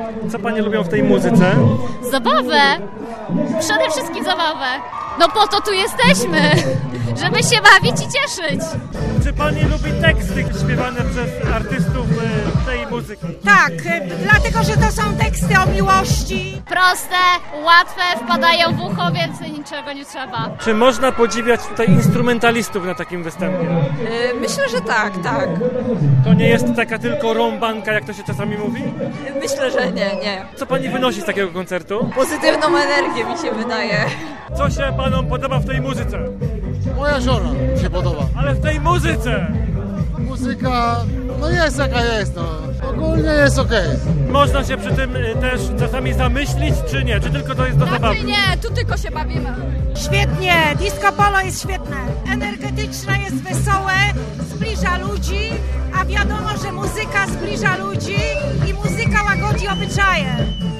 Co panie lubią w tej muzyce? Zabawę. Przede wszystkim zabawę. No po to tu jesteśmy, żeby się bawić i cieszyć. Czy pani lubi teksty śpiewane przez artystów tej muzyki? Tak, dlatego, że to są teksty o miłości. Proste, łatwe, wpadają w ucho, więcej niczego nie trzeba. Czy można podziwiać tutaj instrumentalistów na takim występie? Myślę, że tak. To nie jest taka tylko rąbanka, jak to się czasami mówi? Myślę, że nie. Co pani wynosi z takiego koncertu? Pozytywną energię mi się wydaje. Co się panom podoba w tej muzyce? Moja żona mi się podoba. Ale w tej muzyce! Muzyka, no jest jaka jest, no. Ogólnie jest okej. Można się przy tym też czasami zamyślić, czy nie? Czy tylko to jest do zabawy? Nie, tu tylko się bawimy. Świetnie, disco polo jest świetne. Energetyczne, jest wesołe, zbliża ludzi, a wiadomo, że muzyka zbliża ludzi i muzyka łagodzi obyczaje.